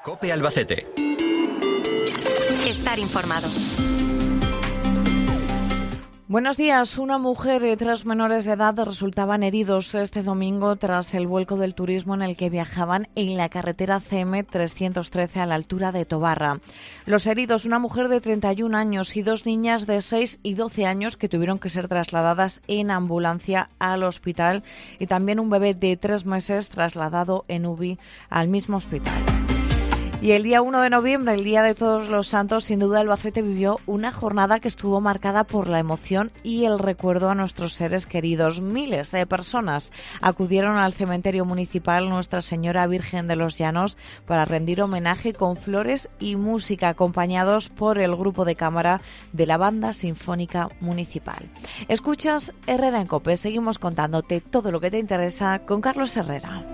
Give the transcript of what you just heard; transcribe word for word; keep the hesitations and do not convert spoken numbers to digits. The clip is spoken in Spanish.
COPE Albacete. Estar informado. Buenos días. Una mujer y tres menores de edad resultaban heridos este domingo tras el vuelco del turismo en el que viajaban en la carretera C M trescientos trece a la altura de Tobarra. Los heridos, una mujer de treinta y un años y dos niñas de seis y doce años que tuvieron que ser trasladadas en ambulancia al hospital, y también un bebé de tres meses trasladado en U B I al mismo hospital. Y el día uno de noviembre, el Día de Todos los Santos, sin duda Albacete vivió una jornada que estuvo marcada por la emoción y el recuerdo a nuestros seres queridos. Miles de personas acudieron al cementerio municipal Nuestra Señora Virgen de los Llanos para rendir homenaje con flores y música, acompañados por el grupo de cámara de la Banda Sinfónica Municipal. Escuchas Herrera en COPE. Seguimos contándote todo lo que te interesa con Carlos Herrera.